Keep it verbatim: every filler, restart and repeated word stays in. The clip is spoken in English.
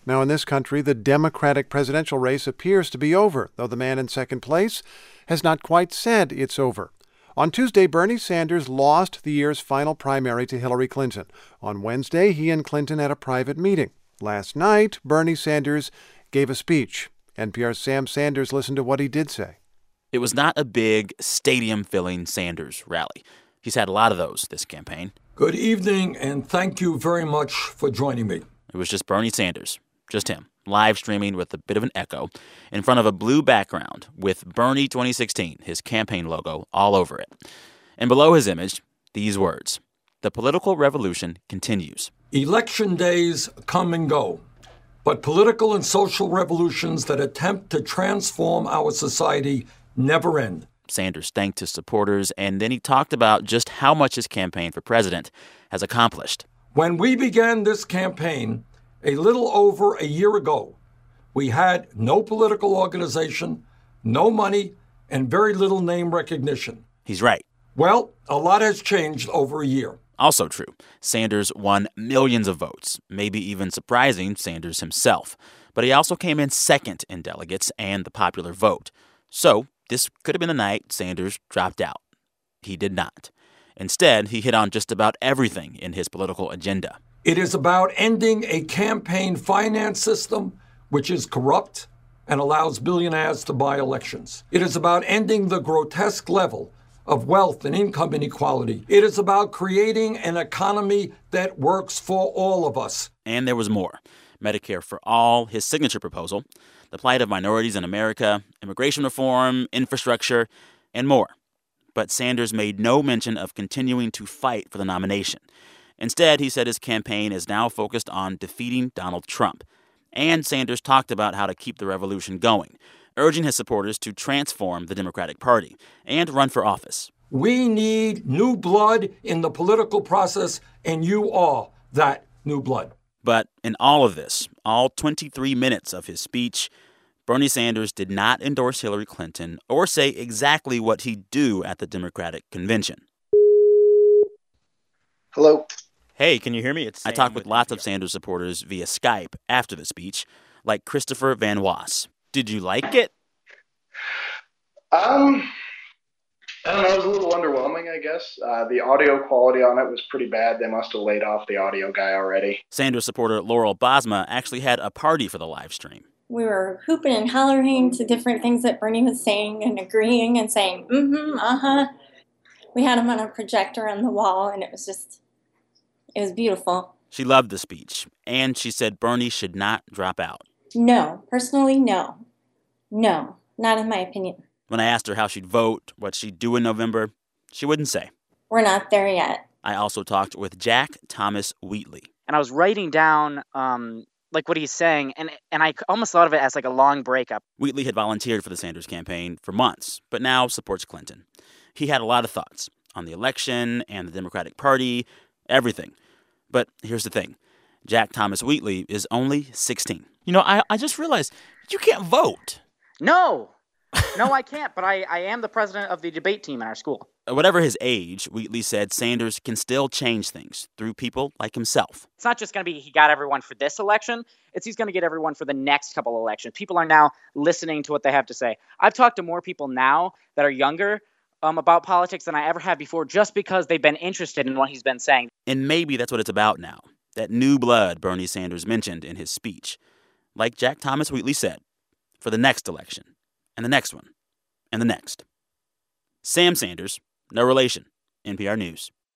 Now, in this country, the Democratic presidential race appears to be over, though the man in second place has not quite said it's over. On Tuesday, Bernie Sanders lost the year's final primary to Hillary Clinton. On Wednesday, he and Clinton had a private meeting. Last night, Bernie Sanders gave a speech. N P R's Sam Sanders listened to what he did say. It was not a big, stadium-filling Sanders rally. He's had a lot of those this campaign. Good evening, and thank you very much for joining me. It was just Bernie Sanders, just him, live streaming with a bit of an echo in front of a blue background with Bernie twenty sixteen, his campaign logo, all over it. And below his image, these words: "The political revolution continues." Election days come and go, but political and social revolutions that attempt to transform our society never end. Sanders thanked his supporters, and then he talked about just how much his campaign for president has accomplished. When we began this campaign a little over a year ago, we had no political organization, no money, and very little name recognition. He's right. Well, a lot has changed over a year. Also true. Sanders won millions of votes, maybe even surprising Sanders himself. But he also came in second in delegates and the popular vote. So this could have been the night Sanders dropped out. He did not. Instead, he hit on just about everything in his political agenda. It is about ending a campaign finance system which is corrupt and allows billionaires to buy elections. It is about ending the grotesque level of wealth and income inequality. It is about creating an economy that works for all of us. And there was more. Medicare for All, his signature proposal, the plight of minorities in America, immigration reform, infrastructure, and more. But Sanders made no mention of continuing to fight for the nomination. Instead, he said his campaign is now focused on defeating Donald Trump. And Sanders talked about how to keep the revolution going, urging his supporters to transform the Democratic Party and run for office. We need new blood in the political process, and you are that new blood. But in all of this, all twenty-three minutes of his speech, Bernie Sanders did not endorse Hillary Clinton or say exactly what he'd do at the Democratic convention. Hello. Hey, can you hear me? It's I talked with lots of Sanders supporters via Skype after the speech, like Christopher Van Was. Did you like it? Um, I don't know. It was a little underwhelming, I guess. Uh, the audio quality on it was pretty bad. They must have laid off the audio guy already. Sanders supporter Laurel Bosma actually had a party for the live stream. We were hooping and hollering to different things that Bernie was saying and agreeing and saying, mm-hmm, uh-huh. We had him on a projector on the wall, and it was just, it was beautiful. She loved the speech, and she said Bernie should not drop out. No, personally, no. No, not in my opinion. When I asked her how she'd vote, what she'd do in November, she wouldn't say. We're not there yet. I also talked with Jack Thomas Wheatley. And I was writing down um, like what he's saying, and and I almost thought of it as like a long breakup. Wheatley had volunteered for the Sanders campaign for months, but now supports Clinton. He had a lot of thoughts on the election and the Democratic Party, everything. But here's the thing. Jack Thomas Wheatley is only sixteen. You know, I, I just realized you can't vote. No. No, I can't, but I, I am the president of the debate team in our school. Whatever his age, Wheatley said Sanders can still change things through people like himself. It's not just going to be he got everyone for this election. It's he's going to get everyone for the next couple of elections. People are now listening to what they have to say. I've talked to more people now that are younger um, about politics than I ever have before just because they've been interested in what he's been saying. And maybe that's what it's about now, that new blood Bernie Sanders mentioned in his speech. Like Jack Thomas Wheatley said, for the next election. And the next one. And the next. Sam Sanders, no relation. N P R News.